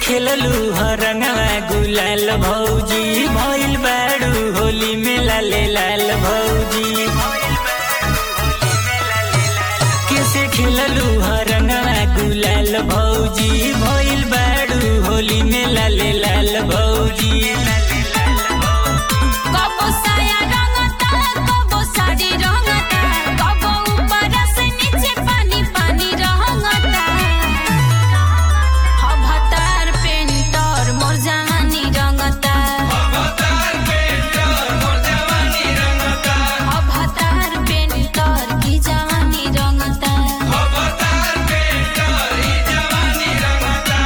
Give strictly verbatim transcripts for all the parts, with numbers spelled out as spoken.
खेललू रंगवा गुलाल भौजी भइल बाड़ू होली में लाले लाल भौजी कैसे खेललू रंगवा गुलाल भौजी भइल बाड़ू होली में लाले लाल भौजी कबो साया रंगता कबो साड़ी रंगता कबो ऊपर से नीचे पानी पानी रंगता अवतार पेंटर मोर जवानी रंगता अवतार पेंटर मोर जवानी रंगता अवतार पेंटर की जवानी रंगता अवतार पेंटर की जवानी रंगता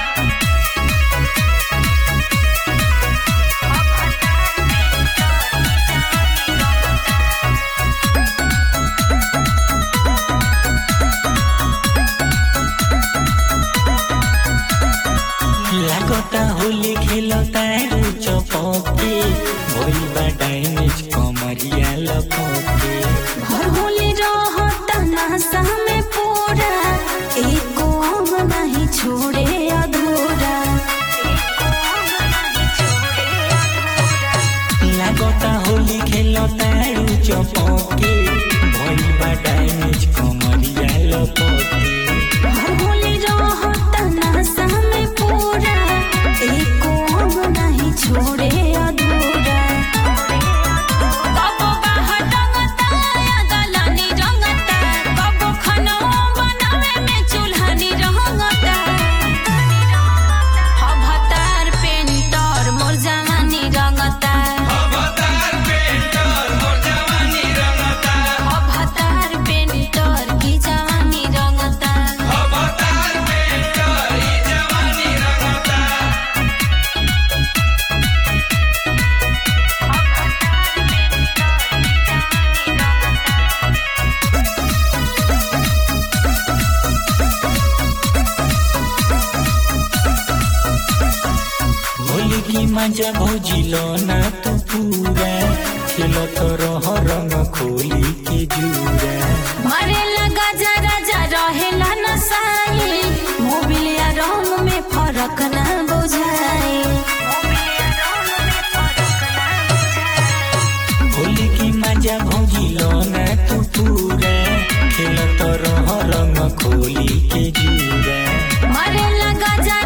लागता होली खेलता चपके भइल बा डाइनिज कमरिया लपके घर होली रहता नासा में पूरा एको अंग नहीं छोड़े अधूरा लागता होली खेलता चपके भइल बा डाइनिज कमरिया लपके घर होली रहता नासा में पूरा एको अंग नहीं छोड़े अधूरा कबो बाहर रंगता या गलानी रंगता कबो खाना बनावे में चूल्हानी रंगता अवतार पेंटर मोर जवानी रंगता अवतार पेंटर मोर जवानी रंगता अवतार पेंटर की जवानी रंगता अवतार पेंटर की जवानी रंगता होली की मजा भौजी लो ना तू पूरा खेलत रह रंग खोली के जूरा मारे लगा जरा जरा रहेला नसाई मोबिल या रंग में फर्क ना बुझाई होली की मजा भौजी लो ना तू पूरा खेलत रह रंग खोली के जूरा मारे लगा जरा